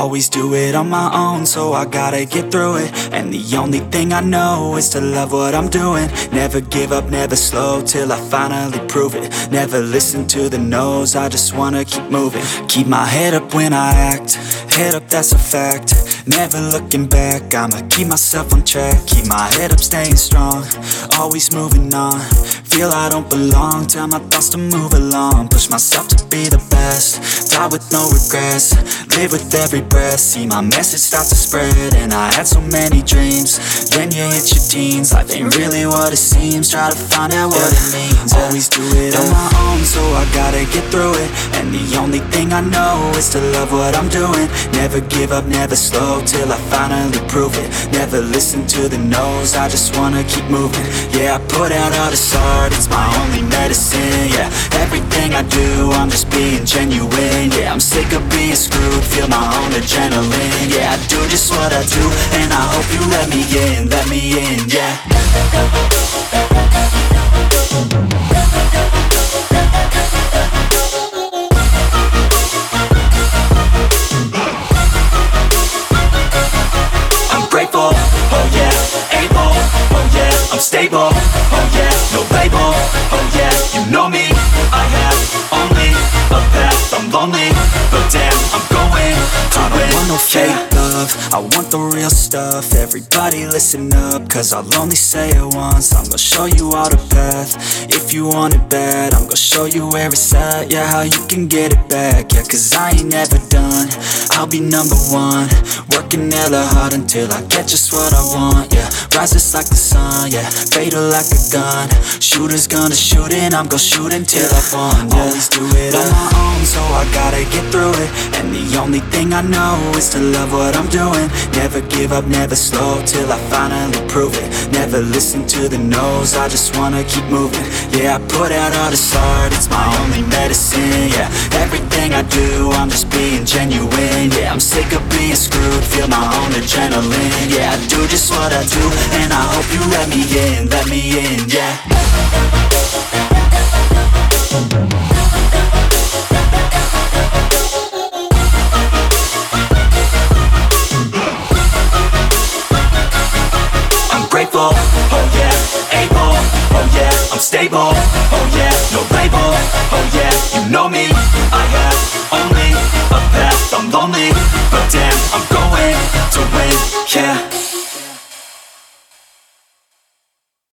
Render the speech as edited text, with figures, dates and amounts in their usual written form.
Always do it on my own, so I gotta get through it. And the only thing I know is to love what I'm doing. Never give up, never slow, till I finally prove it. Never listen to the no's, I just wanna keep moving. Keep my head up when I act, head up, that's a fact. Never looking back, I'ma keep myself on track. Keep my head up, staying strong, always moving on. Feel I don't belong, tell my thoughts to move along. Push myself to be the best, die with no regrets. Live with every breath, see my message start to spread. And I had so many dreams, then you hit your teens. Life ain't really what it seems, try to find out what it means. Always do it on my own, so I gotta get through it. And the only thing I know is to love what I'm doing. Never give up, never slow, till I finally prove it. Never listen to the no's, I just wanna keep moving. Yeah, I put out all this art, it's my only medicine. Yeah, everything I do, I'm just being genuine. Yeah, I'm sick of being screwed, feel my own adrenaline. Yeah, I do just what I do, and I hope you let me in, yeah. I'm grateful, oh yeah, able, oh yeah, I'm stable, oh yeah, no label, oh yeah, you know me, I have only a path, I'm lonely, but damn, I'm going to win. I don't want no fake love, I want the real stuff. Everybody listen up, cause I'll only say it once. I'm gonna show you all the path, if you want it bad. I'm gonna show you where it's at, yeah, how you can get it back. Yeah, cause I ain't never done, I'll be number one. Working hella hard until I get just what I want, yeah. Rises like the sun, yeah, fatal like a gun. Shooter's gonna shoot and I'm gonna shoot until I won, yeah. Always do it on my own, so I gotta get through it. And the only thing I know is to love what I'm doing. Never give up, never slow, till I finally prove it. Never listen to the no's, I just wanna keep moving. Yeah, I put out all this art, it's my only medicine. Yeah, everything I do, I'm just being genuine. Yeah, I'm sick of being screwed, feel my own adrenaline. Yeah, I do just what I do, and I hope you let me in, yeah. Grateful, oh yeah, able, oh yeah, I'm stable, oh yeah, no label, oh yeah, you know me, I have only a path, I'm lonely, but damn, I'm going to win, yeah.